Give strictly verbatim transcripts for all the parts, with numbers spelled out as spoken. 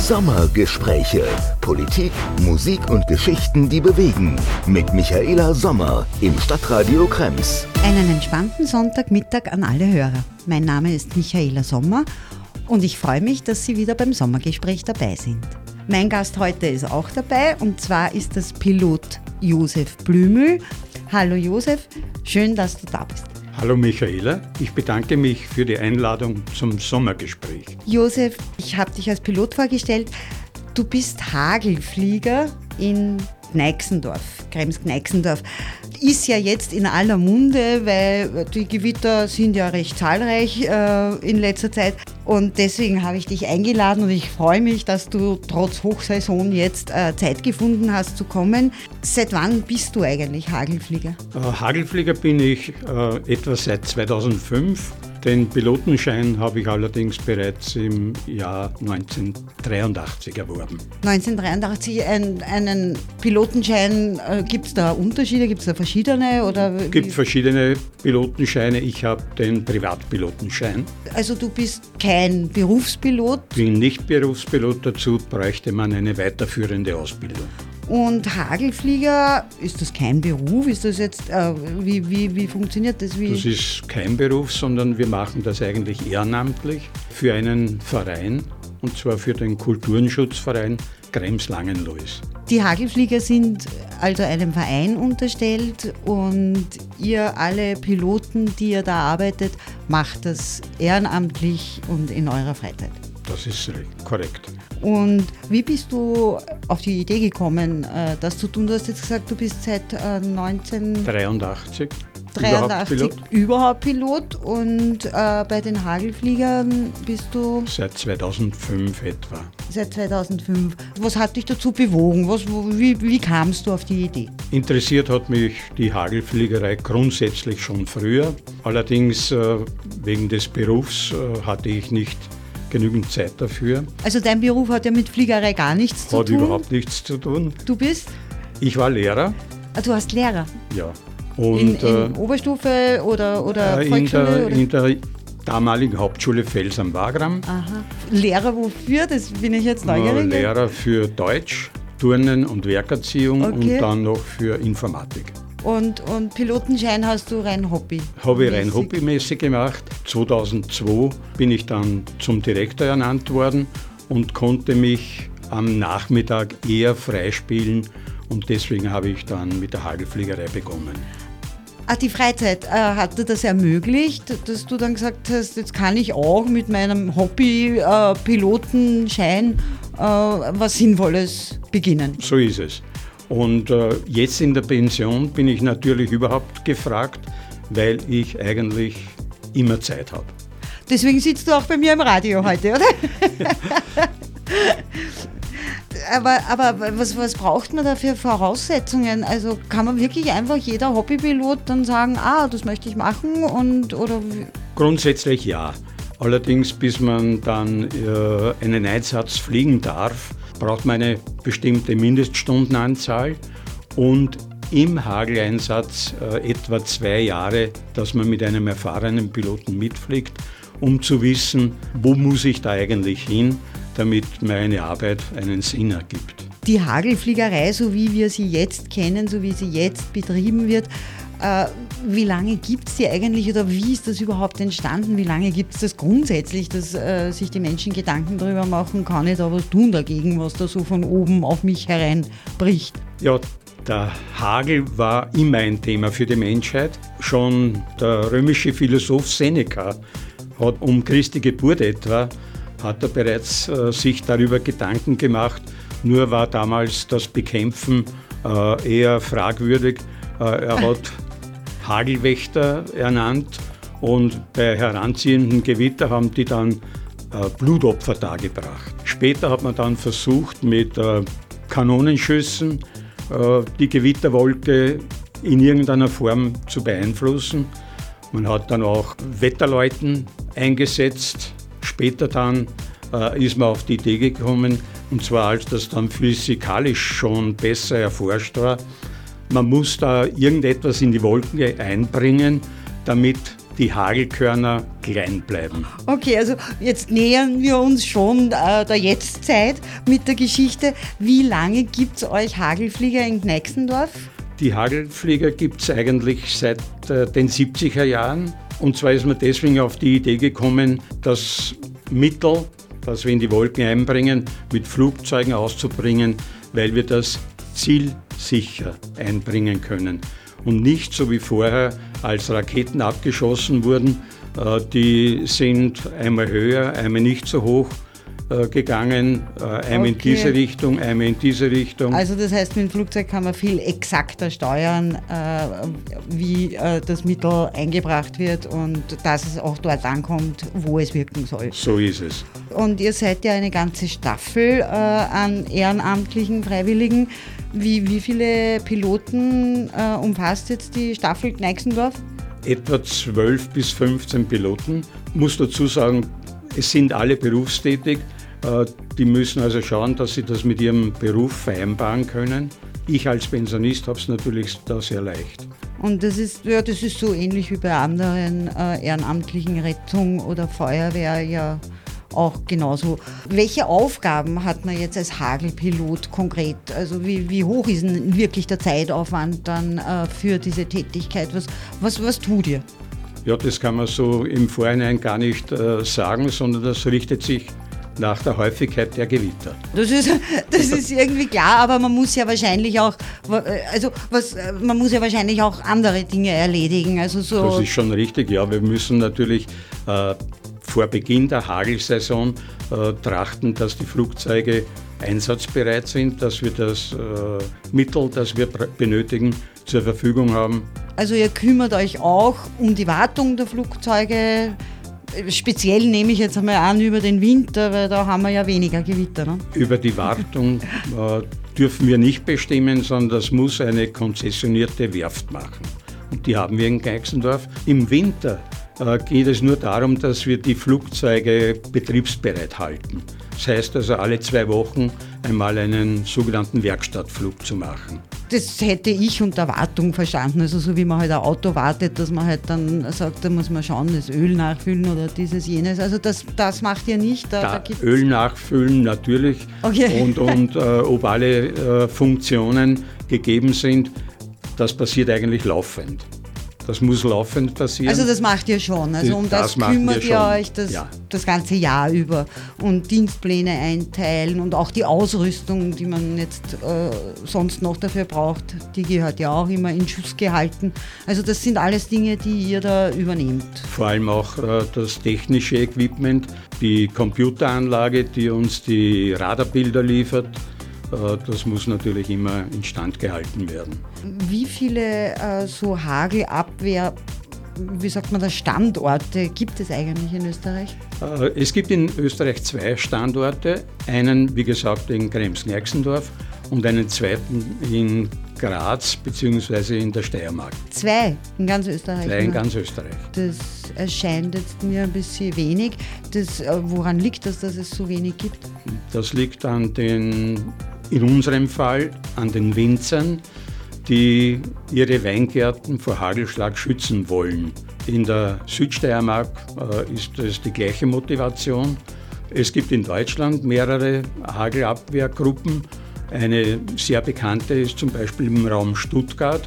Sommergespräche. Politik, Musik und Geschichten, die bewegen. Mit Michaela Sommer im Stadtradio Krems. Einen entspannten Sonntagmittag an alle Hörer. Mein Name ist Michaela Sommer und ich freue mich, dass Sie wieder beim Sommergespräch dabei sind. Mein Gast heute ist auch dabei und zwar ist das Pilot Josef Blümel. Hallo Josef, schön, dass du da bist. Hallo Michaela, ich bedanke mich für die Einladung zum Sommergespräch. Josef, ich habe dich als Pilot vorgestellt. Du bist Hagelflieger in Gneixendorf, Krems-Gneixendorf. Ist ja jetzt in aller Munde, weil die Gewitter sind ja recht zahlreich äh, in letzter Zeit. Und deswegen habe ich dich eingeladen und ich freue mich, dass du trotz Hochsaison jetzt äh, Zeit gefunden hast zu kommen. Seit wann bist du eigentlich Hagelflieger? Äh, Hagelflieger bin ich äh, etwa seit zweitausendfünf. Den Pilotenschein habe ich allerdings bereits im Jahr neunzehnhundertdreiundachtzig erworben. neunzehnhundertdreiundachtzig, ein, einen Pilotenschein, äh, gibt es da Unterschiede, gibt es da verschiedene? Es gibt verschiedene Pilotenscheine, ich habe den Privatpilotenschein. Also du bist kein Berufspilot? Bin nicht Berufspilot, dazu bräuchte man eine weiterführende Ausbildung. Und Hagelflieger, ist das kein Beruf? Ist das jetzt, äh, wie, wie, wie funktioniert das? Wie? Das ist kein Beruf, sondern wir machen das eigentlich ehrenamtlich für einen Verein, und zwar für den Kulturenschutzverein Krems-Langenlois. Die Hagelflieger sind also einem Verein unterstellt und ihr alle Piloten, die ihr da arbeitet, macht das ehrenamtlich und in eurer Freizeit. Das ist korrekt. Und wie bist du auf die Idee gekommen, das zu tun? Du hast jetzt gesagt, du bist seit neunzehnhundertdreiundachtzig Überhaupt-Pilot. Überhaupt Pilot und äh, bei den Hagelfliegern bist du? Seit zweitausendfünf etwa. Seit zweitausendfünf. Was hat dich dazu bewogen? Was, wie, wie kamst du auf die Idee? Interessiert hat mich die Hagelfliegerei grundsätzlich schon früher. Allerdings äh, wegen des Berufs äh, hatte ich nicht genügend Zeit dafür. Also dein Beruf hat ja mit Fliegerei gar nichts zu hat tun? Hat überhaupt nichts zu tun. Du bist? Ich war Lehrer. Ah, du hast Lehrer? Ja. Und, in, in äh, Oberstufe oder, oder äh, Volksschule? In der, oder? in der damaligen Hauptschule Fels am Wagram. Aha. Lehrer wofür? Das bin ich jetzt neugierig. Äh, Lehrer für Deutsch, Turnen und Werkerziehung, okay. Und dann noch für Informatik. Und, und Pilotenschein hast du rein Hobby? Habe ich rein hobbymäßig gemacht. zweitausendzwei bin ich dann zum Direktor ernannt worden und konnte mich am Nachmittag eher freispielen. Und deswegen habe ich dann mit der Hagelfliegerei begonnen. Ach, die Freizeit äh, hat dir das ermöglicht, dass du dann gesagt hast, jetzt kann ich auch mit meinem Hobby-Pilotenschein äh, äh, was Sinnvolles beginnen. So ist es. Und äh, jetzt in der Pension bin ich natürlich überhaupt gefragt, weil ich eigentlich immer Zeit habe. Deswegen sitzt du auch bei mir im Radio heute, oder? aber aber was, was braucht man da für Voraussetzungen? Also kann man wirklich einfach jeder Hobbypilot dann sagen, ah, das möchte ich machen? Und, oder Grundsätzlich ja. Allerdings, bis man dann äh, einen Einsatz fliegen darf, braucht man eine bestimmte Mindeststundenanzahl und im Hageleinsatz äh, etwa zwei Jahre, dass man mit einem erfahrenen Piloten mitfliegt, um zu wissen, wo muss ich da eigentlich hin, damit meine Arbeit einen Sinn ergibt. Die Hagelfliegerei, so wie wir sie jetzt kennen, so wie sie jetzt betrieben wird, äh, wie lange gibt es die eigentlich oder wie ist das überhaupt entstanden? Wie lange gibt es das grundsätzlich, dass äh, sich die Menschen Gedanken darüber machen, kann ich da was tun dagegen, was da so von oben auf mich hereinbricht? Ja, der Hagel war immer ein Thema für die Menschheit. Schon der römische Philosoph Seneca hat um Christi Geburt etwa, hat er bereits äh, sich darüber Gedanken gemacht. Nur war damals das Bekämpfen äh, eher fragwürdig. Äh, er hat Hagelwächter ernannt und bei heranziehenden Gewitter haben die dann äh, Blutopfer dargebracht. Später hat man dann versucht, mit äh, Kanonenschüssen äh, die Gewitterwolke in irgendeiner Form zu beeinflussen. Man hat dann auch Wetterleuten eingesetzt. Später dann äh, ist man auf die Idee gekommen, und zwar als das dann physikalisch schon besser erforscht war, man muss da irgendetwas in die Wolken einbringen, damit die Hagelkörner klein bleiben. Okay, also jetzt nähern wir uns schon äh, der Jetztzeit mit der Geschichte. Wie lange gibt es euch Hagelflieger in Gneixendorf? Die Hagelflieger gibt es eigentlich seit äh, den siebziger Jahren. Und zwar ist man deswegen auf die Idee gekommen, das Mittel, das wir in die Wolken einbringen, mit Flugzeugen auszubringen, weil wir das zielsicher einbringen können. Und nicht so wie vorher, als Raketen abgeschossen wurden, äh, die sind einmal höher, einmal nicht so hoch äh, gegangen, äh, einmal okay. in diese Richtung, einmal in diese Richtung. Also das heißt, mit dem Flugzeug kann man viel exakter steuern, äh, wie äh, das Mittel eingebracht wird und dass es auch dort ankommt, wo es wirken soll. So ist es. Und ihr seid ja eine ganze Staffel äh, an ehrenamtlichen Freiwilligen. Wie, wie viele Piloten äh, umfasst jetzt die Staffel Gneixendorf? Etwa zwölf bis fünfzehn Piloten. Ich muss dazu sagen, es sind alle berufstätig. Äh, die müssen also schauen, dass sie das mit ihrem Beruf vereinbaren können. Ich als Pensionist habe es natürlich da sehr leicht. Und das ist, ja, das ist so ähnlich wie bei anderen äh, ehrenamtlichen Rettung oder Feuerwehr ja auch genauso. Welche Aufgaben hat man jetzt als Hagelpilot konkret? Also wie, wie hoch ist denn wirklich der Zeitaufwand dann äh, für diese Tätigkeit? Was, was, was tut ihr? Ja, das kann man so im Vorhinein gar nicht äh, sagen, sondern das richtet sich nach der Häufigkeit der Gewitter. Das ist, das ist irgendwie klar, aber man muss ja wahrscheinlich auch, also was, man muss ja wahrscheinlich auch andere Dinge erledigen. Also so. Das ist schon richtig, ja. Wir müssen natürlich äh, vor Beginn der Hagelsaison äh, trachten, dass die Flugzeuge einsatzbereit sind, dass wir das äh, Mittel, das wir benötigen, zur Verfügung haben. Also ihr kümmert euch auch um die Wartung der Flugzeuge. Speziell nehme ich jetzt einmal an über den Winter, weil da haben wir ja weniger Gewitter. Ne? Über die Wartung äh, dürfen wir nicht bestimmen, sondern das muss eine konzessionierte Werft machen. Und die haben wir in Gneixendorf. Im Winter äh, geht es nur darum, dass wir die Flugzeuge betriebsbereit halten. Das heißt also alle zwei Wochen einmal einen sogenannten Werkstattflug zu machen. Das hätte ich unter Wartung verstanden, also so wie man halt ein Auto wartet, dass man halt dann sagt, da muss man schauen, das Öl nachfüllen oder dieses, jenes. Also das, das macht ihr nicht? Da, da da Öl nachfüllen natürlich okay. und, und äh, ob alle äh, Funktionen gegeben sind, das passiert eigentlich laufend. Das muss laufend passieren. Also das macht ihr schon, also um das, das kümmert ihr euch das, ja. das ganze Jahr über und Dienstpläne einteilen und auch die Ausrüstung, die man jetzt äh, sonst noch dafür braucht, die gehört ja auch immer in Schuss gehalten. Also das sind alles Dinge, die ihr da übernehmt. Vor allem auch äh, das technische Equipment, die Computeranlage, die uns die Radarbilder liefert. Das muss natürlich immer instand gehalten werden. Wie viele äh, so Hagelabwehr, wie sagt man das, Standorte gibt es eigentlich in Österreich? Äh, es gibt in Österreich zwei Standorte. Einen, wie gesagt, in Krems-Gneixendorf und einen zweiten in Graz bzw. in der Steiermark. Zwei in ganz Österreich? Zwei in ganz Österreich. Das erscheint jetzt mir ein bisschen wenig. Das, äh, woran liegt das, dass es so wenig gibt? Das liegt an den, in unserem Fall, an den Winzern, die ihre Weingärten vor Hagelschlag schützen wollen. In der Südsteiermark äh, ist das die gleiche Motivation. Es gibt in Deutschland mehrere Hagelabwehrgruppen. Eine sehr bekannte ist zum Beispiel im Raum Stuttgart,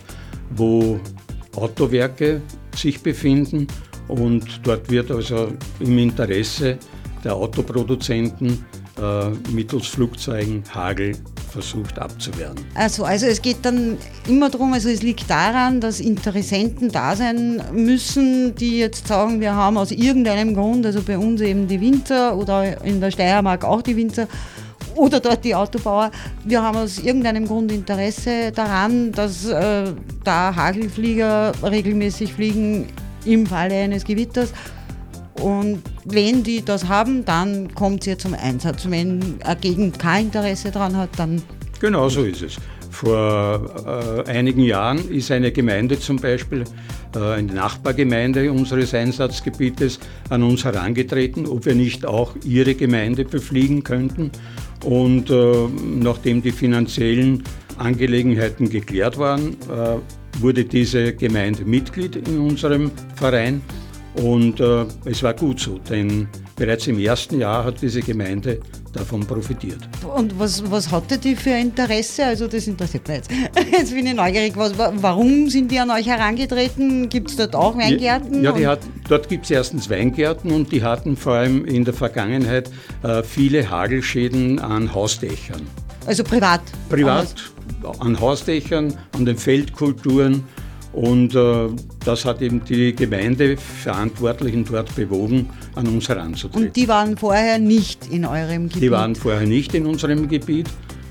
wo Autowerke sich befinden und dort wird also im Interesse der Autoproduzenten äh, mittels Flugzeugen Hagel versucht abzuwehren. Also, also es geht dann immer darum, also es liegt daran, dass Interessenten da sein müssen, die jetzt sagen, wir haben aus irgendeinem Grund, also bei uns eben die Winzer oder in der Steiermark auch die Winzer, oder dort die Autobauer, wir haben aus irgendeinem Grund Interesse daran, dass äh, da Hagelflieger regelmäßig fliegen im Falle eines Gewitters. Und wenn die das haben, dann kommt es hier zum Einsatz. Wenn eine Gegend kein Interesse daran hat, dann... Genau so ist es. Vor äh, einigen Jahren ist eine Gemeinde zum Beispiel, äh, eine Nachbargemeinde unseres Einsatzgebietes, an uns herangetreten, ob wir nicht auch ihre Gemeinde befliegen könnten. Und äh, nachdem die finanziellen Angelegenheiten geklärt waren, äh, wurde diese Gemeinde Mitglied in unserem Verein. Und äh, es war gut so, denn bereits im ersten Jahr hat diese Gemeinde davon profitiert. Und was, was hatte die für Interesse? Also das interessiert mich jetzt. Jetzt bin ich neugierig. Was, warum sind die an euch herangetreten? Gibt es dort auch Weingärten? Ja, die hat, dort gibt es erstens Weingärten und die hatten vor allem in der Vergangenheit äh, viele Hagelschäden an Hausdächern. Also privat? Privat, an Hausdächern, an den Feldkulturen. Und äh, das hat eben die Gemeindeverantwortlichen dort bewogen, an uns heranzutreten. Und die waren vorher nicht in eurem Gebiet? Die waren vorher nicht in unserem Gebiet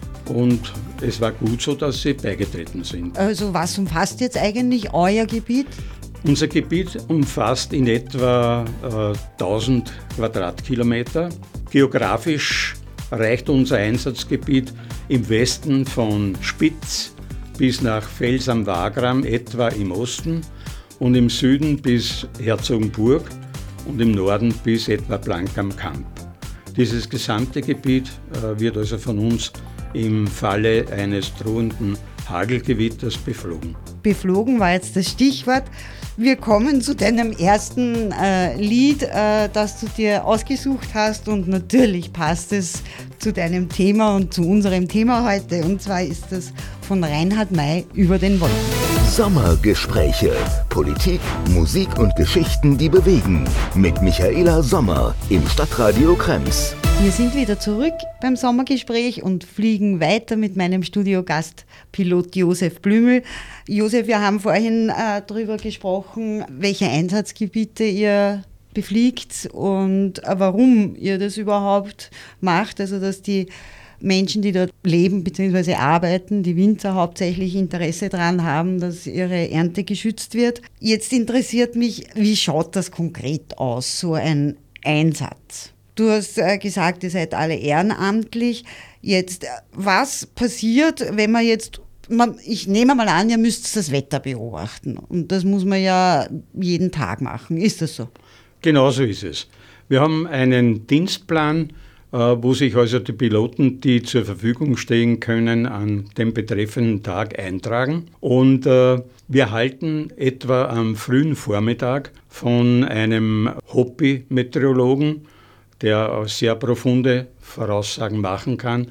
und es war gut so, dass sie beigetreten sind. Also was umfasst jetzt eigentlich euer Gebiet? Unser Gebiet umfasst in etwa äh, tausend Quadratkilometer. Geografisch reicht unser Einsatzgebiet im Westen von Spitz bis nach Fels am Wagram, etwa im Osten, und im Süden bis Herzogenburg und im Norden bis etwa Blank am Kamp. Dieses gesamte Gebiet äh, wird also von uns im Falle eines drohenden Hagelgewitters beflogen. Beflogen war jetzt das Stichwort. Wir kommen zu deinem ersten äh, Lied, äh, das du dir ausgesucht hast, und natürlich passt es zu deinem Thema und zu unserem Thema heute, und zwar ist das von Reinhard May, Über den Wolken. Sommergespräche. Politik, Musik und Geschichten, die bewegen. Mit Michaela Sommer im Stadtradio Krems. Wir sind wieder zurück beim Sommergespräch und fliegen weiter mit meinem Studiogast Pilot Josef Blümel. Josef, wir haben vorhin äh, darüber gesprochen, welche Einsatzgebiete ihr befliegt und äh, warum ihr das überhaupt macht. Also dass die Menschen, die dort leben bzw. arbeiten, die Winzer hauptsächlich Interesse daran haben, dass ihre Ernte geschützt wird. Jetzt interessiert mich, wie schaut das konkret aus, so ein Einsatz? Du hast äh, gesagt, ihr seid alle ehrenamtlich. Jetzt, äh, was passiert, wenn man jetzt, man, ich nehme mal an, ihr müsst das Wetter beobachten. Und das muss man ja jeden Tag machen. Ist das so? Genau so ist es. Wir haben einen Dienstplan, äh, wo sich also die Piloten, die zur Verfügung stehen können, an dem betreffenden Tag eintragen. Und äh, wir halten etwa am frühen Vormittag von einem Hobby-Meteorologen, der sehr profunde Voraussagen machen kann,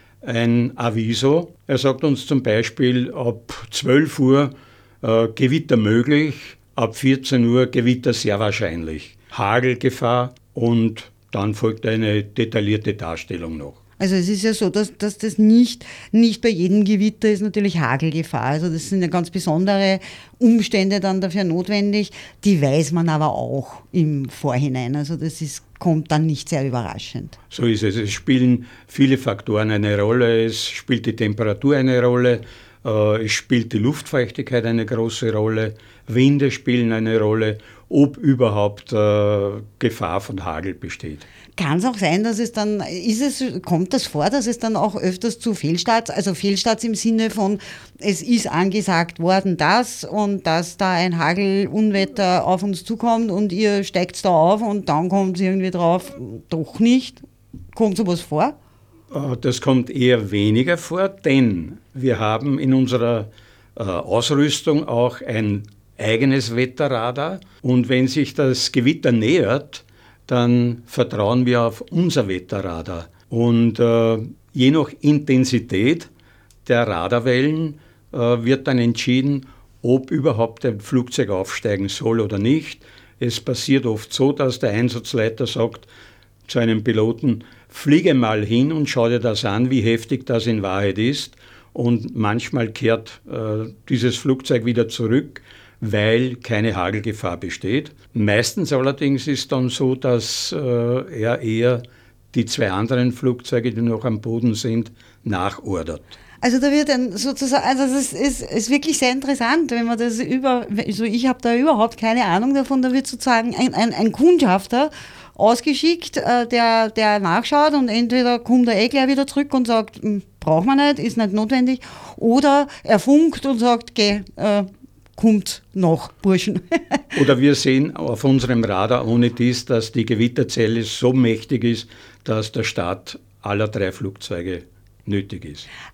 ein Aviso. Er sagt uns zum Beispiel, ab zwölf Uhr äh, Gewitter möglich, ab vierzehn Uhr Gewitter sehr wahrscheinlich, Hagelgefahr, und dann folgt eine detaillierte Darstellung noch. Also es ist ja so, dass, dass das nicht, nicht bei jedem Gewitter ist natürlich Hagelgefahr. Also das sind ja ganz besondere Umstände dann dafür notwendig. Die weiß man aber auch im Vorhinein. Also das ist, kommt dann nicht sehr überraschend. So ist es. Es spielen viele Faktoren eine Rolle. Es spielt die Temperatur eine Rolle. Es spielt die Luftfeuchtigkeit eine große Rolle. Winde spielen eine Rolle, ob überhaupt äh, Gefahr von Hagel besteht. Kann es auch sein, dass es dann, ist es, kommt das vor, dass es dann auch öfters zu Fehlstarts, also Fehlstarts im Sinne von, es ist angesagt worden das und dass da ein Hagelunwetter auf uns zukommt und ihr steigt da auf und dann kommt es irgendwie drauf, doch nicht? Kommt sowas vor? Das kommt eher weniger vor, denn wir haben in unserer äh, Ausrüstung auch ein eigenes Wetterradar, und wenn sich das Gewitter nähert, dann vertrauen wir auf unser Wetterradar. Und äh, je nach Intensität der Radarwellen äh, wird dann entschieden, ob überhaupt ein Flugzeug aufsteigen soll oder nicht. Es passiert oft so, dass der Einsatzleiter sagt zu einem Piloten, fliege mal hin und schau dir das an, wie heftig das in Wahrheit ist. Und manchmal kehrt äh, dieses Flugzeug wieder zurück, weil keine Hagelgefahr besteht. Meistens allerdings ist dann so, dass äh, er eher die zwei anderen Flugzeuge, die noch am Boden sind, nachordert. Also da wird dann sozusagen, also das ist, ist wirklich sehr interessant, wenn man das über, also ich habe da überhaupt keine Ahnung davon, da wird sozusagen ein, ein, ein Kundschafter ausgeschickt, äh, der, der nachschaut, und entweder kommt er eh gleich wieder zurück und sagt, braucht man nicht, ist nicht notwendig, oder er funkt und sagt, geh, äh, kommt noch, Burschen. Oder wir sehen auf unserem Radar ohne dies, dass die Gewitterzelle so mächtig ist, dass der Start aller drei Flugzeuge nötig ist.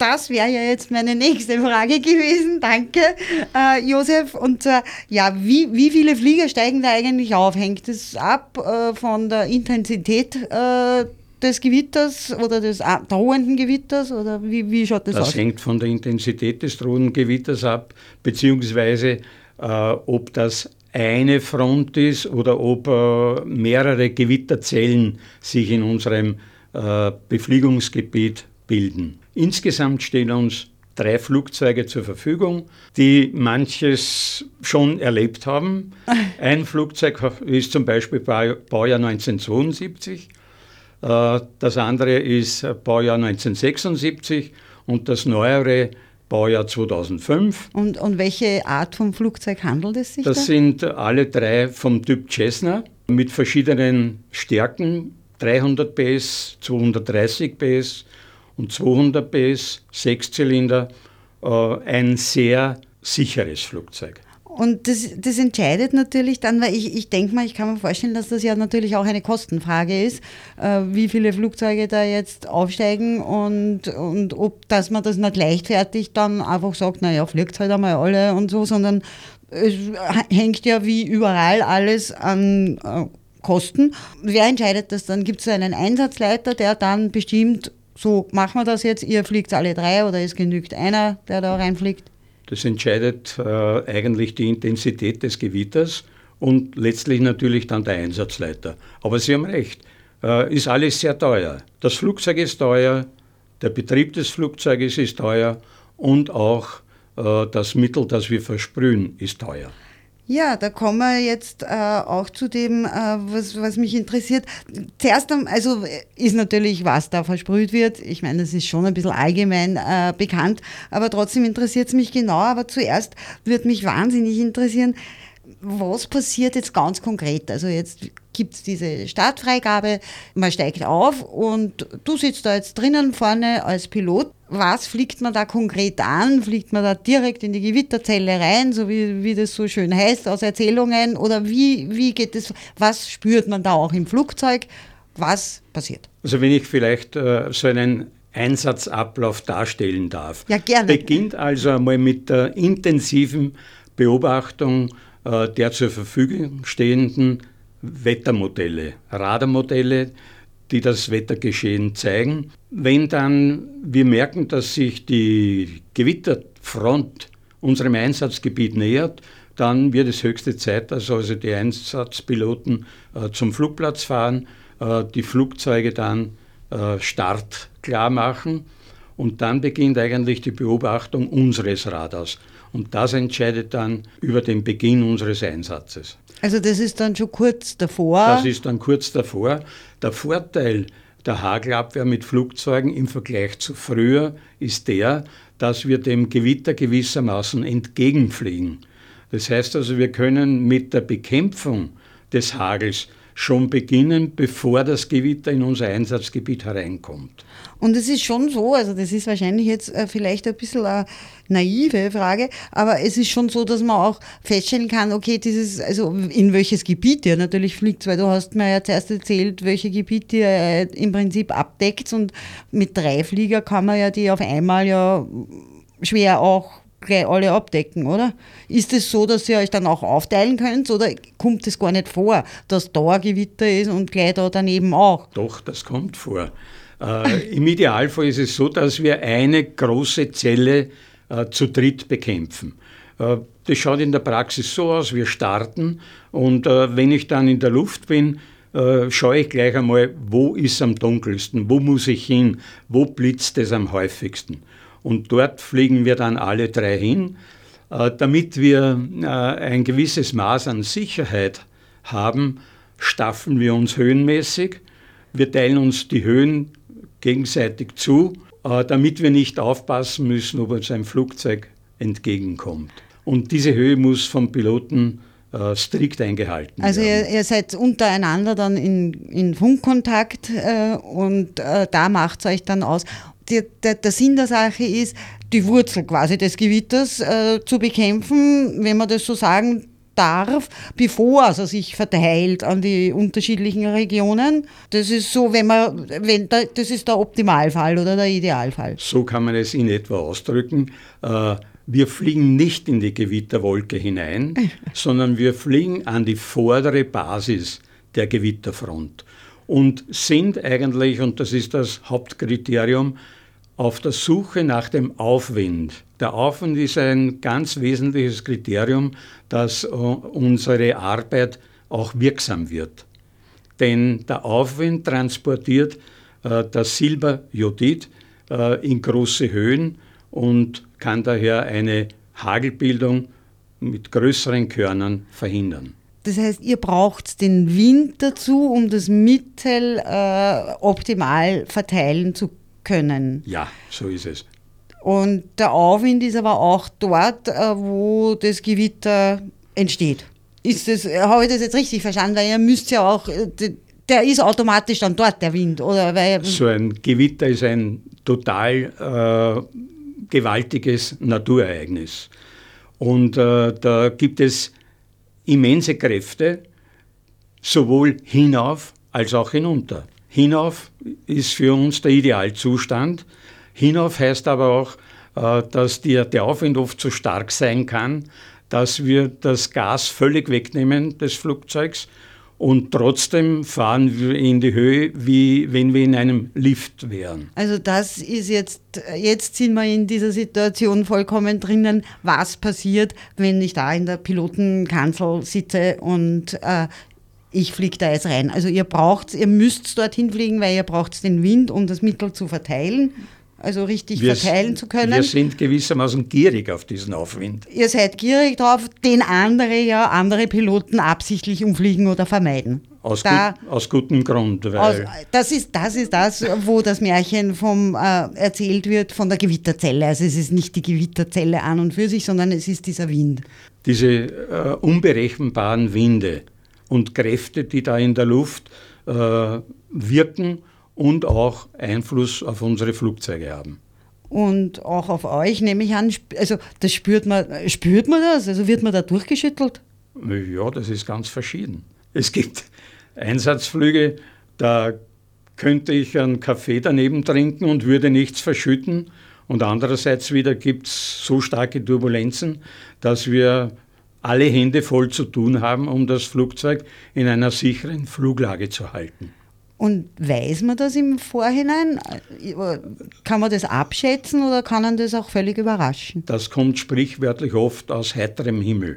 das wäre ja jetzt meine nächste Frage gewesen. Danke, äh, Josef. Und zwar, äh, ja, wie, wie viele Flieger steigen da eigentlich auf? Hängt es ab äh, von der Intensität äh, des Gewitters oder des äh, drohenden Gewitters? Oder wie, wie schaut das, das aus? Das hängt von der Intensität des drohenden Gewitters ab, beziehungsweise äh, ob das eine Front ist oder ob äh, mehrere Gewitterzellen sich in unserem äh, Befliegungsgebiet bilden. Insgesamt stehen uns drei Flugzeuge zur Verfügung, die manches schon erlebt haben. Ein Flugzeug ist zum Beispiel Baujahr neunzehnhundertzweiundsiebzig, äh, das andere ist Baujahr neunzehnhundertsechsundsiebzig und das neuere Baujahr zweitausendfünf. Und, und welche Art von Flugzeug handelt es sich das da? Das sind alle drei vom Typ Cessna mit verschiedenen Stärken, dreihundert P S, zweihundertdreißig P S und zweihundert P S, Sechszylinder, äh, ein sehr sicheres Flugzeug. Und das, das entscheidet natürlich dann, weil ich, ich denke mal, ich kann mir vorstellen, dass das ja natürlich auch eine Kostenfrage ist, äh, wie viele Flugzeuge da jetzt aufsteigen und, und ob, dass man das nicht leichtfertig dann einfach sagt, naja, fliegt halt einmal alle und so, sondern es hängt ja wie überall alles an äh, Kosten. Wer entscheidet das dann? Gibt es einen Einsatzleiter, der dann bestimmt, so machen wir das jetzt, ihr fliegt alle drei oder es genügt einer, der da reinfliegt? Das entscheidet äh, eigentlich die Intensität des Gewitters und letztlich natürlich dann der Einsatzleiter. Aber Sie haben recht, äh, ist alles sehr teuer. Das Flugzeug ist teuer, der Betrieb des Flugzeuges ist teuer und auch äh, das Mittel, das wir versprühen, ist teuer. Ja, da kommen wir jetzt äh, auch zu dem, äh, was, was mich interessiert. Zuerst, also ist natürlich, was da versprüht wird. Ich meine, das ist schon ein bisschen allgemein äh, bekannt, aber trotzdem interessiert es mich genau. Aber zuerst würde mich wahnsinnig interessieren, was passiert jetzt ganz konkret? Also jetzt gibt es diese Startfreigabe, man steigt auf und du sitzt da jetzt drinnen vorne als Pilot. Was fliegt man da konkret an? Fliegt man da direkt in die Gewitterzelle rein, so wie, wie das so schön heißt aus Erzählungen? Oder wie, wie geht es? Was spürt man da auch im Flugzeug? Was passiert? Also wenn ich vielleicht äh, so einen Einsatzablauf darstellen darf. Ja, gerne. Beginnt also einmal mit der intensiven Beobachtung äh, der zur Verfügung stehenden Wettermodelle, Radarmodelle, die das Wettergeschehen zeigen. Wenn dann wir merken, dass sich die Gewitterfront unserem Einsatzgebiet nähert, dann wird es höchste Zeit, dass also die Einsatzpiloten äh, zum Flugplatz fahren, äh, die Flugzeuge dann äh, startklar machen und dann beginnt eigentlich die Beobachtung unseres Radars. Und das entscheidet dann über den Beginn unseres Einsatzes. Also das ist dann schon kurz davor? Das ist dann kurz davor. Der Vorteil der Hagelabwehr mit Flugzeugen im Vergleich zu früher ist der, dass wir dem Gewitter gewissermaßen entgegenfliegen. Das heißt also, wir können mit der Bekämpfung des Hagels schon beginnen, bevor das Gewitter in unser Einsatzgebiet hereinkommt. Und es ist schon so, also das ist wahrscheinlich jetzt äh, vielleicht ein bisschen eine naive Frage, aber es ist schon so, dass man auch feststellen kann, okay, dieses, also in welches Gebiet ihr natürlich fliegt, weil du hast mir ja zuerst erzählt, welche Gebiete ihr äh, im Prinzip abdeckt und mit drei Flieger kann man ja die auf einmal ja schwer auch gleich alle abdecken, oder? Ist es so, dass ihr euch dann auch aufteilen könnt oder kommt es gar nicht vor, dass da ein Gewitter ist und gleich da daneben auch? Doch, das kommt vor. Äh, Im Idealfall ist es so, dass wir eine große Zelle äh, zu dritt bekämpfen. Äh, das schaut in der Praxis so aus, wir starten und äh, wenn ich dann in der Luft bin, äh, schaue ich gleich einmal, wo ist es am dunkelsten, wo muss ich hin, wo blitzt es am häufigsten. Und dort fliegen wir dann alle drei hin, äh, damit wir äh, ein gewisses Maß an Sicherheit haben, staffeln wir uns höhenmäßig. Wir teilen uns die Höhen gegenseitig zu, äh, damit wir nicht aufpassen müssen, ob uns ein Flugzeug entgegenkommt. Und diese Höhe muss vom Piloten äh, strikt eingehalten also werden. Also ihr, ihr seid untereinander dann in, in Funkkontakt äh, und äh, da macht es euch dann aus. Der, der, der Sinn der Sache ist, die Wurzel quasi des Gewitters äh, zu bekämpfen, wenn wir das so sagen darf, bevor es sich verteilt an die unterschiedlichen Regionen. Das ist so, wenn man, wenn da, das ist der Optimalfall oder der Idealfall. So kann man es in etwa ausdrücken. Wir fliegen nicht in die Gewitterwolke hinein, sondern wir fliegen an die vordere Basis der Gewitterfront und sind eigentlich, und das ist das Hauptkriterium, auf der Suche nach dem Aufwind. Der Aufwind ist ein ganz wesentliches Kriterium, dass unsere Arbeit auch wirksam wird. Denn der Aufwind transportiert äh, das Silberjodid äh, in große Höhen und kann daher eine Hagelbildung mit größeren Körnern verhindern. Das heißt, ihr braucht den Wind dazu, um das Mittel äh, optimal verteilen zu können. Ja, so ist es. Und der Aufwind ist aber auch dort, wo das Gewitter entsteht. Ist das, habe ich das jetzt richtig verstanden? Weil ihr müsst ja auch, der ist automatisch dann dort, der Wind, oder? Weil so ein Gewitter ist ein total äh, gewaltiges Naturereignis. Und äh, da gibt es immense Kräfte, sowohl hinauf als auch hinunter. Hinauf ist für uns der Idealzustand. Hinauf heißt aber auch, dass der, der Aufwind oft so stark sein kann, dass wir das Gas völlig wegnehmen des Flugzeugs und trotzdem fahren wir in die Höhe, wie wenn wir in einem Lift wären. Also das ist jetzt, jetzt sind wir in dieser Situation vollkommen drinnen, was passiert, wenn ich da in der Pilotenkanzel sitze und äh, ich fliege da jetzt rein. Also ihr braucht, ihr müsst dorthin fliegen, weil ihr braucht den Wind, um das Mittel zu verteilen, also richtig wir verteilen zu können. Wir sind gewissermaßen gierig auf diesen Aufwind. Ihr seid gierig drauf, den andere ja andere Piloten absichtlich umfliegen oder vermeiden. Aus, da, gut, aus gutem Grund. Weil aus, das, ist, das ist das, wo das Märchen vom, äh, erzählt wird von der Gewitterzelle. Also es ist nicht die Gewitterzelle an und für sich, sondern es ist dieser Wind. Diese äh, unberechenbaren Winde und Kräfte, die da in der Luft äh, wirken und auch Einfluss auf unsere Flugzeuge haben. Und auch auf euch, nehme ich an, also das spürt man, spürt man das? Also wird man da durchgeschüttelt? Ja, das ist ganz verschieden. Es gibt Einsatzflüge, da könnte ich einen Kaffee daneben trinken und würde nichts verschütten. Und andererseits wieder gibt es so starke Turbulenzen, dass wir alle Hände voll zu tun haben, um das Flugzeug in einer sicheren Fluglage zu halten. Und weiß man das im Vorhinein? Kann man das abschätzen oder kann man das auch völlig überraschen? Das kommt sprichwörtlich oft aus heiterem Himmel.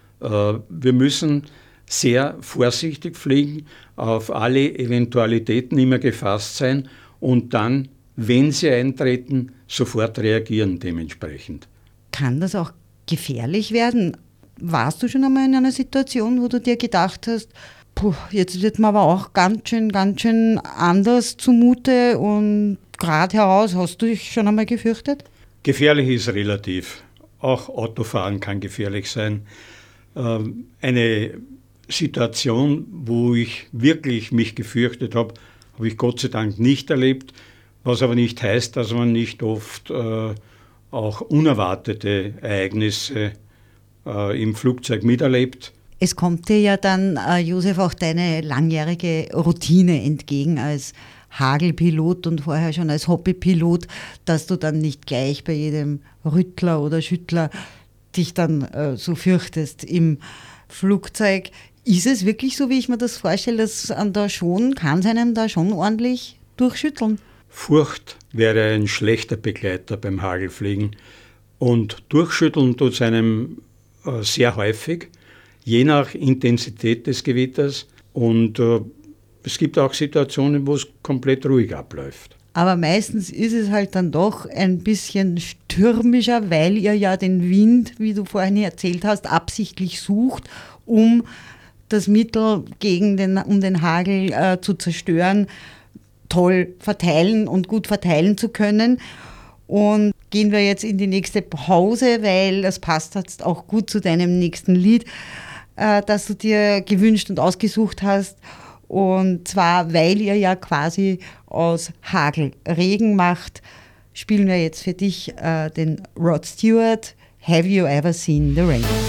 Wir müssen sehr vorsichtig fliegen, auf alle Eventualitäten immer gefasst sein und dann, wenn sie eintreten, sofort reagieren dementsprechend. Kann das auch gefährlich werden? Warst du schon einmal in einer Situation, wo du dir gedacht hast, puh, jetzt wird mir aber auch ganz schön, ganz schön anders zumute und gerade heraus, hast du dich schon einmal gefürchtet? Gefährlich ist relativ. Auch Autofahren kann gefährlich sein. Ähm, eine Situation, wo ich wirklich mich gefürchtet habe, habe ich Gott sei Dank nicht erlebt, was aber nicht heißt, dass man nicht oft äh, auch unerwartete Ereignisse äh, im Flugzeug miterlebt. Es kommt dir ja dann, äh, Josef, auch deine langjährige Routine entgegen als Hagelpilot und vorher schon als Hobbypilot, dass du dann nicht gleich bei jedem Rüttler oder Schüttler dich dann äh, so fürchtest im Flugzeug. Ist es wirklich so, wie ich mir das vorstelle, dass an da schon, kann es einem da schon ordentlich durchschütteln? Furcht wäre ein schlechter Begleiter beim Hagelfliegen und durchschütteln tut es einem äh, sehr häufig, je nach Intensität des Gewitters und äh, es gibt auch Situationen, wo es komplett ruhig abläuft. Aber meistens ist es halt dann doch ein bisschen stürmischer, weil ihr ja den Wind, wie du vorhin erzählt hast, absichtlich sucht, um das Mittel gegen den, um den Hagel äh, zu zerstören, toll verteilen und gut verteilen zu können. Und gehen wir jetzt in die nächste Pause, weil das passt jetzt auch gut zu deinem nächsten Lied, äh, das du dir gewünscht und ausgesucht hast. Und zwar, weil ihr ja quasi aus Hagel Regen macht, spielen wir jetzt für dich äh, den Rod Stewart, Have You Ever Seen the Rain?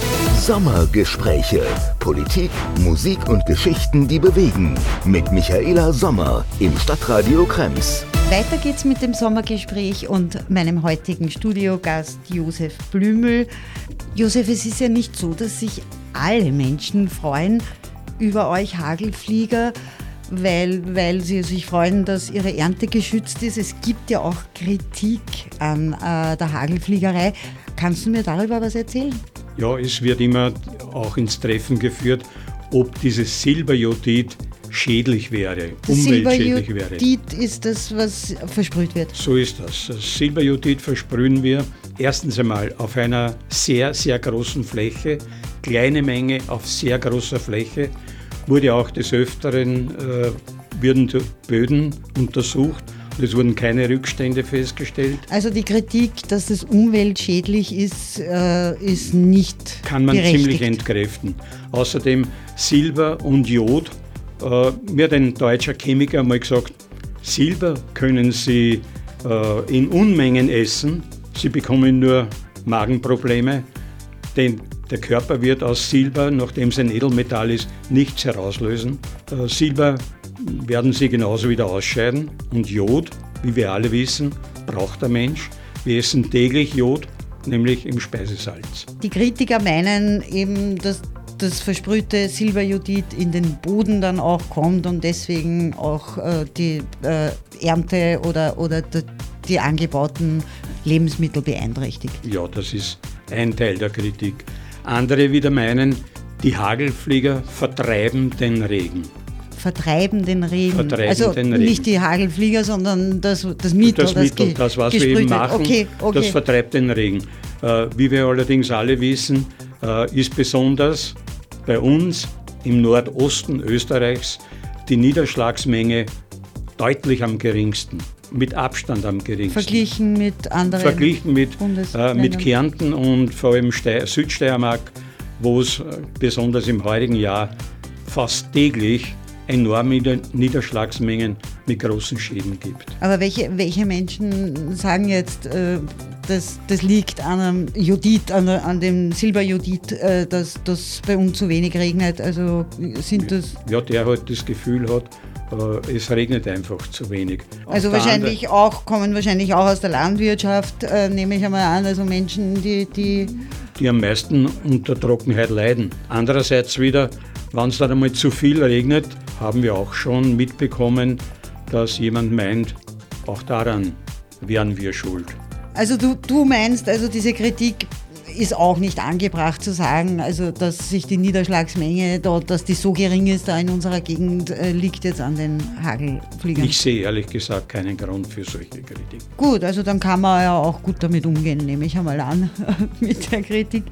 Sommergespräche. Politik, Musik und Geschichten, die bewegen. Mit Michaela Sommer im Stadtradio Krems. Weiter geht's mit dem Sommergespräch und meinem heutigen Studiogast Josef Blümel. Josef, es ist ja nicht so, dass sich alle Menschen freuen über euch Hagelflieger, weil, weil sie sich freuen, dass ihre Ernte geschützt ist. Es gibt ja auch Kritik an äh, der Hagelfliegerei. Kannst du mir darüber was erzählen? Ja, es wird immer auch ins Treffen geführt, ob dieses Silberjodid schädlich wäre, das umweltschädlich wäre. Silberjodid ist das, was versprüht wird? So ist das. Das Silberjodid versprühen wir erstens einmal auf einer sehr, sehr großen Fläche, kleine Menge auf sehr großer Fläche, wurde auch des Öfteren, äh, wurden Böden untersucht und es wurden keine Rückstände festgestellt. Also die Kritik, dass es umweltschädlich ist, äh, ist nicht Kann man berechtigt. ziemlich entkräften. Außerdem Silber und Jod. Äh, mir hat ein deutscher Chemiker mal gesagt, Silber können Sie äh, in Unmengen essen, Sie bekommen nur Magenprobleme, denn der Körper wird aus Silber, nachdem es ein Edelmetall ist, nichts herauslösen. Äh, Silber werden Sie genauso wieder ausscheiden und Jod, wie wir alle wissen, braucht der Mensch. Wir essen täglich Jod, nämlich im Speisesalz. Die Kritiker meinen eben, dass das versprühte Silberjodid in den Boden dann auch kommt und deswegen auch äh, die äh, Ernte oder, oder die, die angebauten Lebensmittel beeinträchtigt. Ja, das ist ein Teil der Kritik. Andere wieder meinen, die Hagelflieger vertreiben den Regen. Vertreiben den Regen. Vertreiben also den Regen. Nicht die Hagelflieger, sondern das, das Mittel, Das Mittel, ge- das was wir gesprüht eben wird. machen, Okay, okay. das vertreibt den Regen. Äh, wie wir allerdings alle wissen, äh, ist besonders bei uns im Nordosten Österreichs die Niederschlagsmenge deutlich am geringsten, mit Abstand am geringsten. Verglichen mit anderen Verglichen mit, äh, Bundesländern. mit Kärnten und vor allem Stey- Südsteiermark, wo es äh, besonders im heurigen Jahr fast täglich enorme Niederschlagsmengen mit großen Schäden gibt. Aber welche, welche Menschen sagen jetzt, äh, das, das liegt an einem Jodid, an, an dem Silberjodid, äh, dass das bei uns zu wenig regnet? Also sind das... Ja, der halt das Gefühl hat, äh, es regnet einfach zu wenig. Also Auf der wahrscheinlich auch, kommen wahrscheinlich auch aus der Landwirtschaft, äh, nehme ich einmal an, also Menschen, die... die die am meisten unter Trockenheit leiden. Andererseits wieder, wenn es dann einmal zu viel regnet, haben wir auch schon mitbekommen, dass jemand meint, auch daran wären wir schuld. Also du, du meinst, also diese Kritik ist auch nicht angebracht zu sagen, also dass sich die Niederschlagsmenge dort, dass die so gering ist da in unserer Gegend, äh, liegt jetzt an den Hagelfliegern. Ich sehe ehrlich gesagt keinen Grund für solche Kritik. Gut, also dann kann man ja auch gut damit umgehen, nehme ich einmal an, mit der Kritik.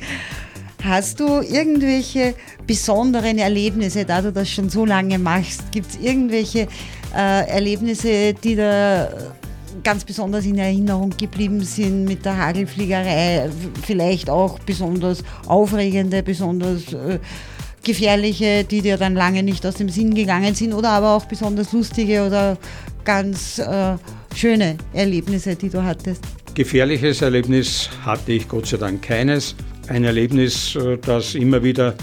Hast du irgendwelche besonderen Erlebnisse, da du das schon so lange machst? Gibt es irgendwelche äh, Erlebnisse, die da ganz besonders in Erinnerung geblieben sind mit der Hagelfliegerei? Vielleicht auch besonders aufregende, besonders äh, gefährliche, die dir dann lange nicht aus dem Sinn gegangen sind, oder aber auch besonders lustige oder ganz äh, schöne Erlebnisse, die du hattest? Gefährliches Erlebnis hatte ich Gott sei Dank keines. Ein Erlebnis, das immer wieder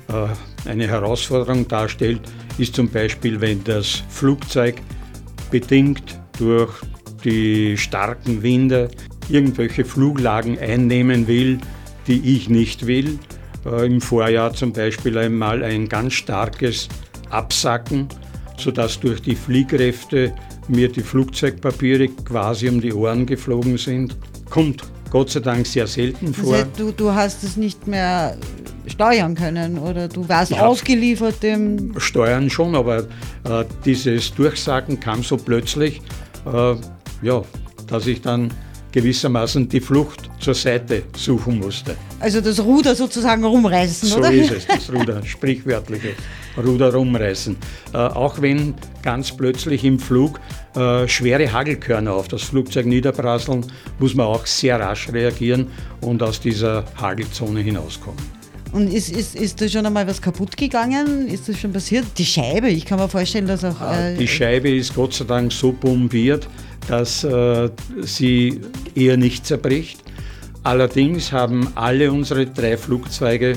eine Herausforderung darstellt, ist zum Beispiel, wenn das Flugzeug bedingt durch die starken Winde irgendwelche Fluglagen einnehmen will, die ich nicht will. Im Vorjahr zum Beispiel einmal ein ganz starkes Absacken, sodass durch die Fliehkräfte mir die Flugzeugpapiere quasi um die Ohren geflogen sind. Kommt Gott sei Dank sehr selten vor. Das heißt, du, du hast es nicht mehr steuern können oder du warst Ich ausgeliefert dem... Steuern schon, aber äh, dieses Durchsagen kam so plötzlich, äh, ja, dass ich dann gewissermaßen die Flucht zur Seite suchen musste. Also das Ruder sozusagen rumreißen, So oder? ist es, das Ruder, sprichwörtliche Ruder rumreißen. Äh, auch wenn ganz plötzlich im Flug äh, schwere Hagelkörner auf das Flugzeug niederprasseln, muss man auch sehr rasch reagieren und aus dieser Hagelzone hinauskommen. Und ist, ist, ist da schon einmal was kaputt gegangen? Ist das schon passiert? Die Scheibe, ich kann mir vorstellen, dass auch... Äh, Die Scheibe ist Gott sei Dank so bombiert, dass äh, sie eher nicht zerbricht. Allerdings haben alle unsere drei Flugzeuge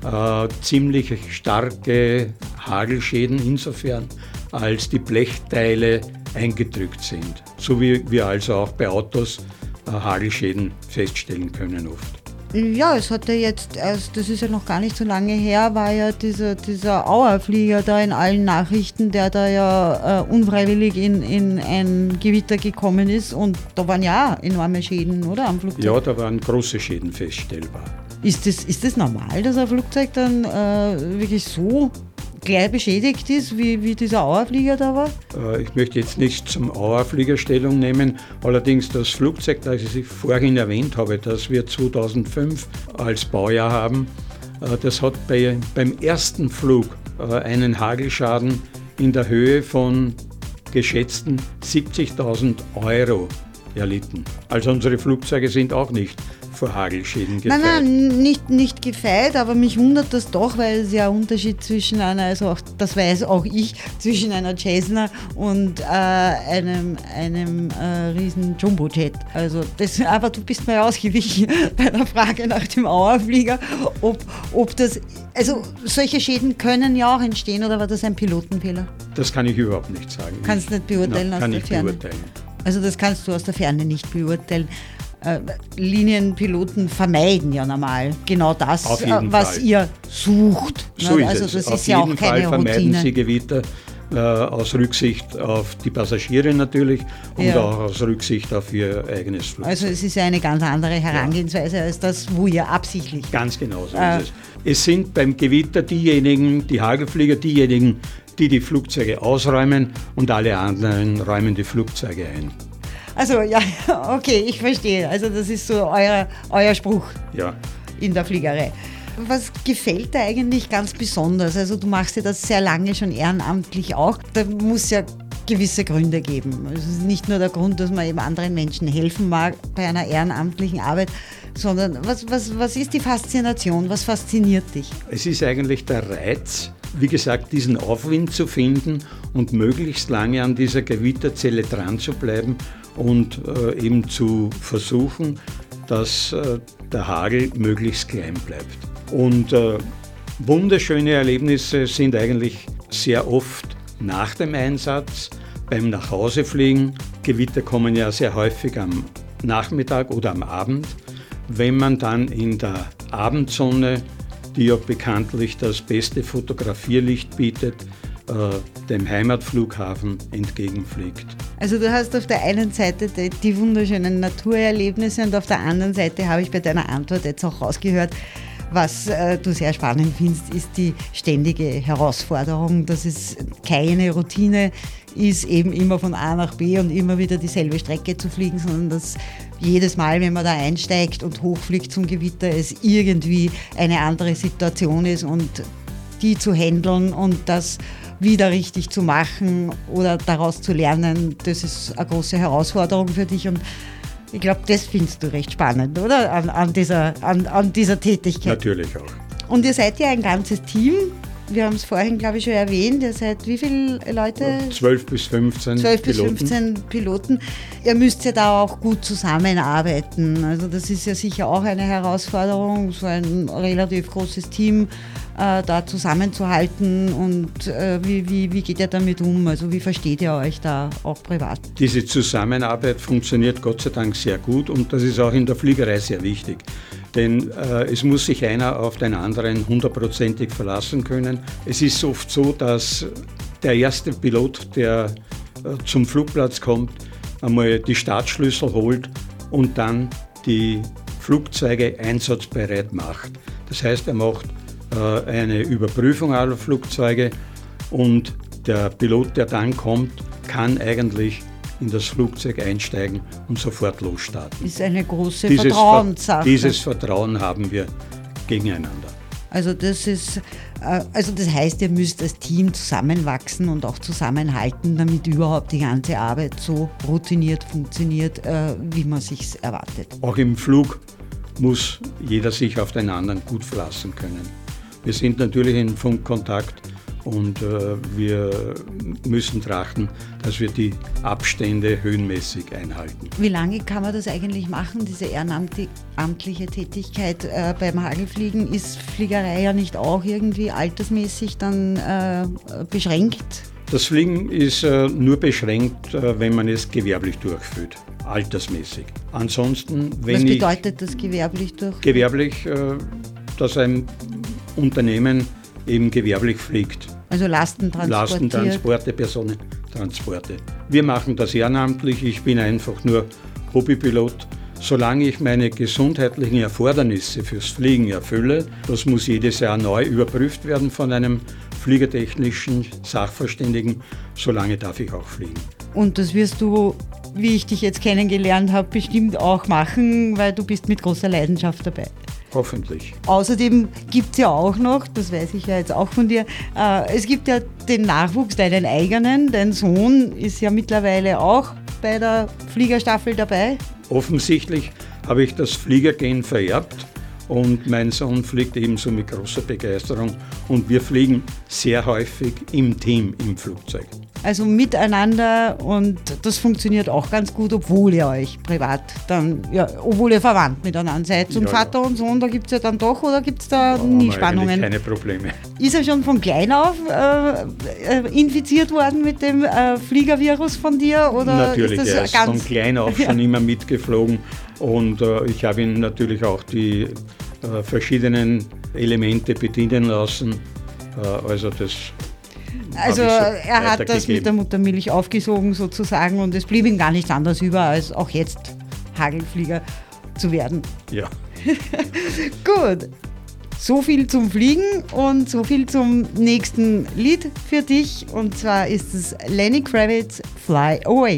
äh, ziemlich starke Hagelschäden insofern, als die Blechteile eingedrückt sind. So wie wir also auch bei Autos äh, Hagelschäden feststellen können oft. Ja, es hat ja jetzt, erst, das ist ja noch gar nicht so lange her, war ja dieser, dieser Auerflieger da in allen Nachrichten, der da ja äh, unfreiwillig in, in ein Gewitter gekommen ist und da waren ja enorme Schäden, oder, am Flugzeug? Ja, da waren große Schäden feststellbar. Ist das, ist das normal, dass ein Flugzeug dann äh, wirklich so gleich beschädigt ist, wie, wie dieser Auerflieger da war? Äh, ich möchte jetzt nicht zum Auerflieger Stellung nehmen, allerdings das Flugzeug, das ich vorhin erwähnt habe, das wir zweitausendfünf als Baujahr haben, äh, das hat bei, beim ersten Flug äh, einen Hagelschaden in der Höhe von geschätzten siebzigtausend Euro erlitten. Also unsere Flugzeuge sind auch nicht vor Hagelschäden gefeit. Nein, nein, nicht, nicht gefeit, aber mich wundert das doch, weil es ja ein Unterschied zwischen einer, also auch, das weiß auch ich, zwischen einer Cessna und äh, einem, einem äh, riesen Jumbojet. Also das, aber du bist mir ausgewichen bei der Frage nach dem Auerflieger, ob, ob das, also solche Schäden können ja auch entstehen, oder war das ein Pilotenfehler? Das kann ich überhaupt nicht sagen. Kannst du nicht beurteilen Na, aus kann der ich Ferne? Beurteilen. Also das kannst du aus der Ferne nicht beurteilen. Äh, Linienpiloten vermeiden ja normal genau das, Auf äh, jeden was Fall. ihr sucht. So ist also es. das Auf ist ja auch jeden keine Fall vermeiden Routine. Sie Gewitter äh, aus Rücksicht auf die Passagiere natürlich und Ja. auch aus Rücksicht auf ihr eigenes Flugzeug. Also es ist ja eine ganz andere Herangehensweise als das, wo ihr absichtlich. Ganz genau so Äh. ist es. Es sind beim Gewitter diejenigen, die Hagelflieger, diejenigen, die die Flugzeuge ausräumen und alle anderen räumen die Flugzeuge ein. Also ja, okay, ich verstehe. Also das ist so euer, euer Spruch Ja. in der Fliegerei. Was gefällt dir eigentlich ganz besonders? Also du machst ja das sehr lange schon ehrenamtlich auch. Da muss ja gewisse Gründe geben. Es ist nicht nur der Grund, dass man eben anderen Menschen helfen mag bei einer ehrenamtlichen Arbeit, sondern was, was, was ist die Faszination? Was fasziniert dich? Es ist eigentlich der Reiz, wie gesagt, diesen Aufwind zu finden und möglichst lange an dieser Gewitterzelle dran zu bleiben und äh, eben zu versuchen, dass äh, der Hagel möglichst klein bleibt. Und äh, wunderschöne Erlebnisse sind eigentlich sehr oft nach dem Einsatz, beim Nachhausefliegen. Gewitter kommen ja sehr häufig am Nachmittag oder am Abend. Wenn man dann in der Abendsonne, die ja bekanntlich das beste Fotografierlicht bietet, äh, dem Heimatflughafen entgegenfliegt. Also du hast auf der einen Seite die, die wunderschönen Naturerlebnisse und auf der anderen Seite habe ich bei deiner Antwort jetzt auch rausgehört, was äh, du sehr spannend findest, ist die ständige Herausforderung, dass es keine Routine ist, eben immer von A nach B und immer wieder dieselbe Strecke zu fliegen, sondern dass jedes Mal, wenn man da einsteigt und hochfliegt zum Gewitter, es irgendwie eine andere Situation ist und die zu handeln und das wieder richtig zu machen oder daraus zu lernen, das ist eine große Herausforderung für dich und ich glaube, das findest du recht spannend, oder? An, an, dieser, an, an dieser Tätigkeit. Natürlich auch. Und ihr seid ja ein ganzes Team. Wir haben es vorhin, glaube ich, schon erwähnt. Ihr seid wie viele Leute? zwölf bis fünfzehn zwölf bis Piloten. fünfzehn Piloten. Ihr müsst ja da auch gut zusammenarbeiten. Also das ist ja sicher auch eine Herausforderung, so ein relativ großes Team äh, da zusammenzuhalten. Und äh, wie, wie, wie geht ihr damit um? Also wie versteht ihr euch da auch privat? Diese Zusammenarbeit funktioniert Gott sei Dank sehr gut und das ist auch in der Fliegerei sehr wichtig. Denn äh, es muss sich einer auf den anderen hundertprozentig verlassen können. Es ist oft so, dass der erste Pilot, der äh, zum Flugplatz kommt, einmal die Startschlüssel holt und dann die Flugzeuge einsatzbereit macht. Das heißt, er macht äh, eine Überprüfung aller Flugzeuge und der Pilot, der dann kommt, kann eigentlich in das Flugzeug einsteigen und sofort losstarten. Ist eine große Dieses Vertrauenssache. Ver- Dieses Vertrauen haben wir gegeneinander. Also das ist, äh, also das heißt, ihr müsst als Team zusammenwachsen und auch zusammenhalten, damit überhaupt die ganze Arbeit so routiniert funktioniert, äh, wie man sich erwartet. Auch im Flug muss jeder sich auf den anderen gut verlassen können. Wir sind natürlich in Funkkontakt und äh, wir müssen trachten, dass wir die Abstände höhenmäßig einhalten. Wie lange kann man das eigentlich machen, diese ehrenamtliche Tätigkeit äh, beim Hagelfliegen? Ist Fliegerei ja nicht auch irgendwie altersmäßig dann äh, beschränkt? Das Fliegen ist äh, nur beschränkt, äh, wenn man es gewerblich durchführt, altersmäßig. Ansonsten, wenn Was ich bedeutet das gewerblich durch? gewerblich, äh, dass ein Unternehmen eben gewerblich fliegt. Also Lasten transportiert? Lastentransporte, Personentransporte. Wir machen das ehrenamtlich, ich bin einfach nur Hobbypilot. Solange ich meine gesundheitlichen Erfordernisse fürs Fliegen erfülle, das muss jedes Jahr neu überprüft werden von einem fliegertechnischen Sachverständigen, solange darf ich auch fliegen. Und das wirst du, wie ich dich jetzt kennengelernt habe, bestimmt auch machen, weil du bist mit großer Leidenschaft dabei. Hoffentlich. Außerdem gibt es ja auch noch, das weiß ich ja jetzt auch von dir, äh, es gibt ja den Nachwuchs, deinen eigenen. Dein Sohn ist ja mittlerweile auch bei der Fliegerstaffel dabei. Offensichtlich habe ich das Fliegergen vererbt und mein Sohn fliegt ebenso mit großer Begeisterung und wir fliegen sehr häufig im Team im Flugzeug. Also miteinander, und das funktioniert auch ganz gut, obwohl ihr euch privat dann, ja, obwohl ihr verwandt miteinander seid. Und Ja, Vater ja. und Sohn, da gibt es ja dann doch, oder gibt es da Da nie haben wir Spannungen? eigentlich keine Probleme. Ist er schon von klein auf äh, äh, infiziert worden mit dem äh, Fliegervirus von dir? Oder Natürlich, ist das er ist ganz von klein auf schon immer mitgeflogen und äh, ich habe ihn natürlich auch die äh, verschiedenen Elemente bedienen lassen. Äh, also das Also habe ich so er hat das weitergegeben. mit der Muttermilch aufgesogen sozusagen, und es blieb ihm gar nichts anderes über, als auch jetzt Hagelflieger zu werden. Ja. Gut, so viel zum Fliegen und so viel zum nächsten Lied für dich, und zwar ist es Lenny Kravitz, Fly Away.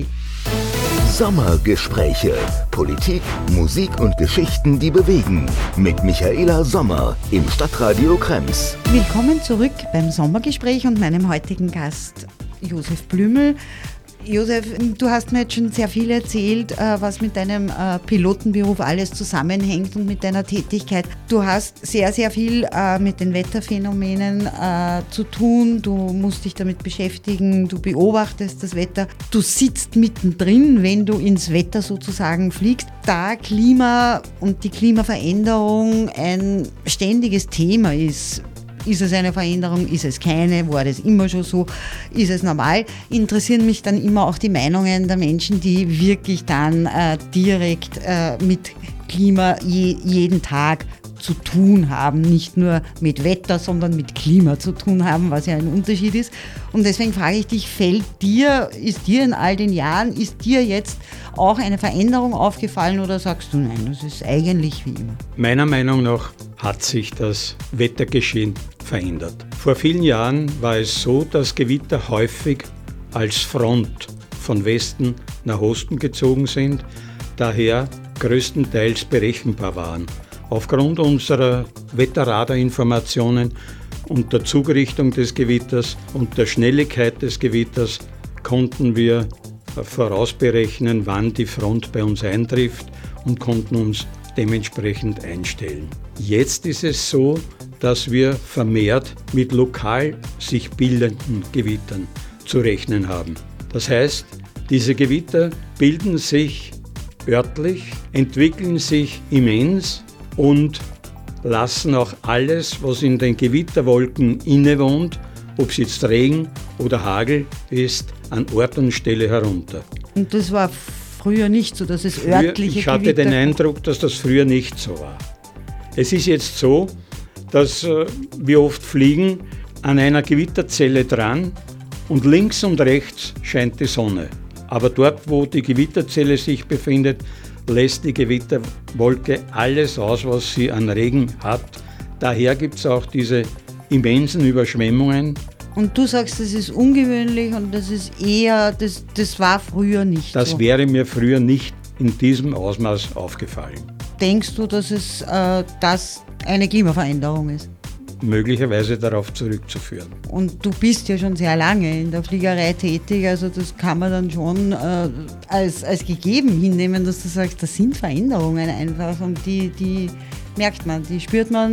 Sommergespräche. Politik, Musik und Geschichten, die bewegen. Mit Michaela Sommer im Stadtradio Krems. Willkommen zurück beim Sommergespräch und meinem heutigen Gast Josef Blümel. Josef, du hast mir jetzt schon sehr viel erzählt, was mit deinem Pilotenberuf alles zusammenhängt und mit deiner Tätigkeit. Du hast sehr, sehr viel mit den Wetterphänomenen zu tun. Du musst dich damit beschäftigen, du beobachtest das Wetter. Du sitzt mittendrin, wenn du ins Wetter sozusagen fliegst. Da Klima und die Klimaveränderung ein ständiges Thema ist, ist es eine Veränderung, ist es keine, war das immer schon so, ist es normal, interessieren mich dann immer auch die Meinungen der Menschen, die wirklich dann äh, direkt äh, mit Klima je, jeden Tag zu tun haben, nicht nur mit Wetter, sondern mit Klima zu tun haben, was ja ein Unterschied ist. Und deswegen frage ich dich, fällt dir, ist dir in all den Jahren, ist dir jetzt auch eine Veränderung aufgefallen, oder sagst du, nein, das ist eigentlich wie immer? Meiner Meinung nach hat sich das Wettergeschehen verändert. Vor vielen Jahren war es so, dass Gewitter häufig als Front von Westen nach Osten gezogen sind, daher größtenteils berechenbar waren. Aufgrund unserer Wetterradarinformationen und der Zugrichtung des Gewitters und der Schnelligkeit des Gewitters konnten wir vorausberechnen, wann die Front bei uns eintrifft und konnten uns dementsprechend einstellen. Jetzt ist es so, dass wir vermehrt mit lokal sich bildenden Gewittern zu rechnen haben. Das heißt, diese Gewitter bilden sich örtlich, entwickeln sich immens und lassen auch alles, was in den Gewitterwolken innewohnt, ob es jetzt Regen oder Hagel ist, an Ort und Stelle herunter. Und das war früher nicht so, dass es Früher, örtliche ich hatte Gewitter den Eindruck, dass das früher nicht so war. Es ist jetzt so, dass äh, wir oft fliegen an einer Gewitterzelle dran und links und rechts scheint die Sonne. Aber dort, wo die Gewitterzelle sich befindet, lässt die Gewitterwolke alles aus, was sie an Regen hat. Daher gibt es auch diese immensen Überschwemmungen. Und du sagst, das ist ungewöhnlich und das ist eher, das, das war früher nicht Das so. wäre mir früher nicht in diesem Ausmaß aufgefallen. Denkst du, dass es äh, das eine Klimaveränderung ist? Möglicherweise darauf zurückzuführen. Und du bist ja schon sehr lange in der Fliegerei tätig, also das kann man dann schon äh, als, als gegeben hinnehmen, dass du sagst, das sind Veränderungen einfach und die, die merkt man, die spürt man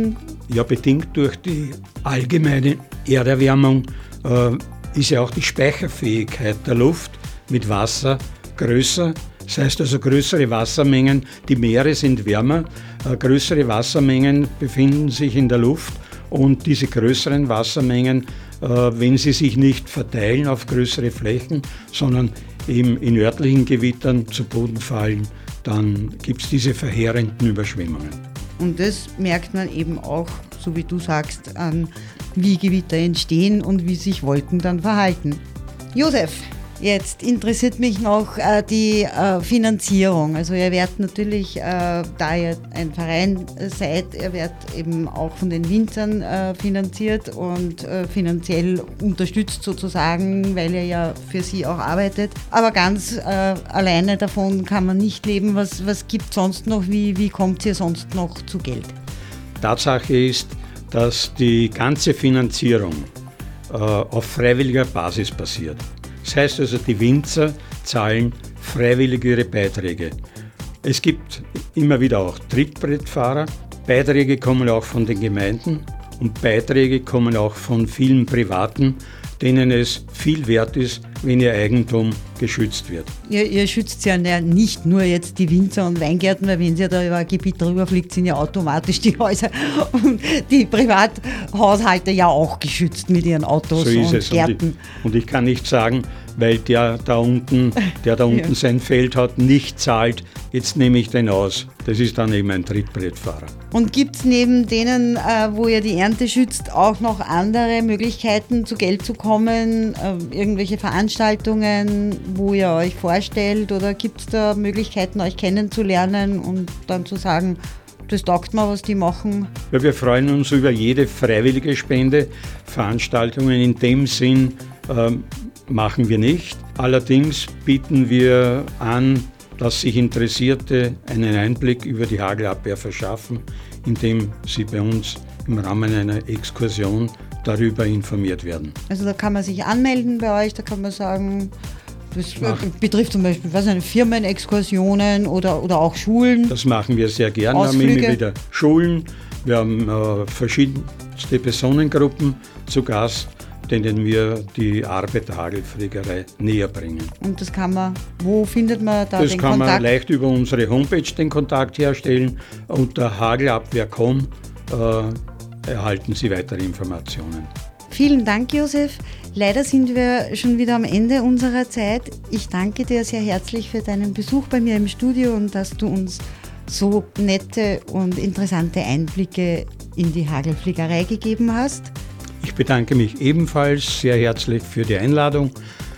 Ja, bedingt durch die allgemeine Erderwärmung äh, ist ja auch die Speicherfähigkeit der Luft mit Wasser größer. Das heißt also größere Wassermengen, die Meere sind wärmer, äh, größere Wassermengen befinden sich in der Luft und diese größeren Wassermengen, äh, wenn sie sich nicht verteilen auf größere Flächen, sondern eben in örtlichen Gewittern zu Boden fallen, dann gibt es diese verheerenden Überschwemmungen. Und das merkt man eben auch, so wie du sagst, an wie Gewitter entstehen und wie sich Wolken dann verhalten. Josef, jetzt interessiert mich noch äh, die äh, Finanzierung. Also ihr werdet natürlich, äh, da ihr ein Verein seid, ihr werdet eben auch von den Winzern äh, finanziert und äh, finanziell unterstützt sozusagen, weil ihr ja für sie auch arbeitet. Aber ganz äh, alleine davon kann man nicht leben. Was, was gibt es sonst noch? Wie, wie kommt ihr sonst noch zu Geld? Tatsache ist, dass die ganze Finanzierung äh, auf freiwilliger Basis passiert. Das heißt also, die Winzer zahlen freiwillig ihre Beiträge. Es gibt immer wieder auch Trittbrettfahrer. Beiträge kommen auch von den Gemeinden und Beiträge kommen auch von vielen Privaten, denen es viel wert ist, wenn ihr Eigentum geschützt wird. Ihr, ihr schützt ja nicht nur jetzt die Winzer und Weingärten, weil wenn ihr da über ein Gebiet drüber fliegt, sind ja automatisch die Häuser und die Privathaushalte ja auch geschützt mit ihren Autos so ist und es. Gärten. Und ich, und ich kann nicht sagen, weil der da unten, der da unten ja. sein Feld hat, nicht zahlt, jetzt nehme ich den aus. Das ist dann eben ein Trittbrettfahrer. Und gibt es neben denen, äh, wo ihr die Ernte schützt, auch noch andere Möglichkeiten, zu Geld zu kommen? Äh, irgendwelche Veranstaltungen, wo ihr euch vorstellt? Oder gibt es da Möglichkeiten, euch kennenzulernen und dann zu sagen, das taugt mir, was die machen? Ja, wir freuen uns über jede freiwillige Spende. Veranstaltungen in dem Sinn äh, machen wir nicht. Allerdings bieten wir an, dass sich Interessierte einen Einblick über die Hagelabwehr verschaffen, indem sie bei uns im Rahmen einer Exkursion darüber informiert werden. Also da kann man sich anmelden bei euch, da kann man sagen, das Ach. betrifft zum Beispiel was eine Firmenexkursionen oder, oder auch Schulen. Das machen wir sehr gerne. Ausflüge. Wir haben immer wieder Schulen, wir haben äh, verschiedenste Personengruppen zu Gast, denen wir die Arbeit der Hagelfliegerei näher bringen. Und das kann man, wo findet man da das den Kontakt? Das kann man leicht über unsere Homepage den Kontakt herstellen. Unter hagelabwehr punkt com äh, erhalten Sie weitere Informationen. Vielen Dank, Josef. Leider sind wir schon wieder am Ende unserer Zeit. Ich danke dir sehr herzlich für deinen Besuch bei mir im Studio und dass du uns so nette und interessante Einblicke in die Hagelfliegerei gegeben hast. Ich bedanke mich ebenfalls sehr herzlich für die Einladung.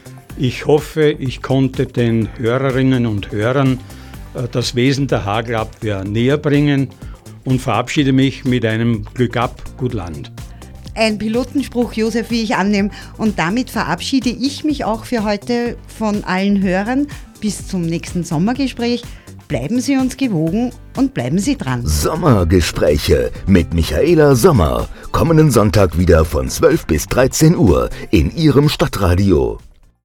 Ich hoffe, ich konnte den Hörerinnen und Hörern das Wesen der Hagelabwehr näher bringen und verabschiede mich mit einem Glück ab, gut Land. Ein Pilotenspruch, Josef, wie ich annehme. Und damit verabschiede ich mich auch für heute von allen Hörern. Bis zum nächsten Sommergespräch. Bleiben Sie uns gewogen und bleiben Sie dran. Sommergespräche mit Michaela Sommer. Kommenden Sonntag wieder von zwölf bis dreizehn Uhr in Ihrem Stadtradio.